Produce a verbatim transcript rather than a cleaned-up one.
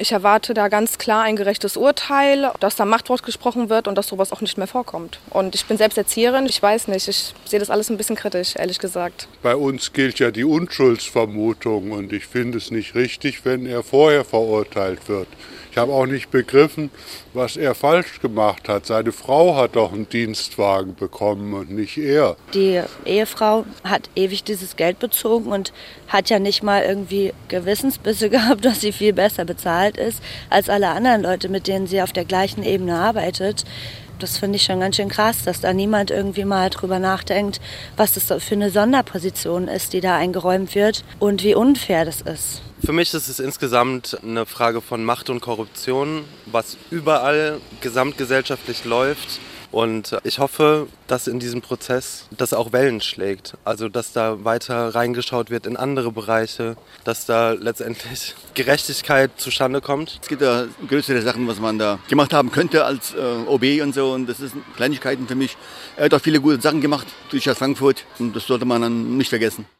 Ich erwarte da ganz klar ein gerechtes Urteil, dass da Machtwort gesprochen wird und dass sowas auch nicht mehr vorkommt. Und ich bin selbst Erzieherin, ich weiß nicht, ich sehe das alles ein bisschen kritisch, ehrlich gesagt. Bei uns gilt ja die Unschuldsvermutung und ich finde es nicht richtig, wenn er vorher verurteilt wird. Ich habe auch nicht begriffen, was er falsch gemacht hat. Seine Frau hat doch einen Dienstwagen bekommen und nicht er. Die Ehefrau hat ewig dieses Geld bezogen und hat ja nicht mal irgendwie Gewissensbisse gehabt, dass sie viel besser bezahlt ist als alle anderen Leute, mit denen sie auf der gleichen Ebene arbeitet. Das finde ich schon ganz schön krass, dass da niemand irgendwie mal drüber nachdenkt, was das für eine Sonderposition ist, die da eingeräumt wird und wie unfair das ist. Für mich ist es insgesamt eine Frage von Macht und Korruption, was überall gesamtgesellschaftlich läuft. Und ich hoffe, dass in diesem Prozess das auch Wellen schlägt. Also dass da weiter reingeschaut wird in andere Bereiche, dass da letztendlich Gerechtigkeit zustande kommt. Es gibt ja größere Sachen, was man da gemacht haben könnte als äh, O B und so. Und das sind Kleinigkeiten für mich. Er hat auch viele gute Sachen gemacht durch das Frankfurt und das sollte man dann nicht vergessen.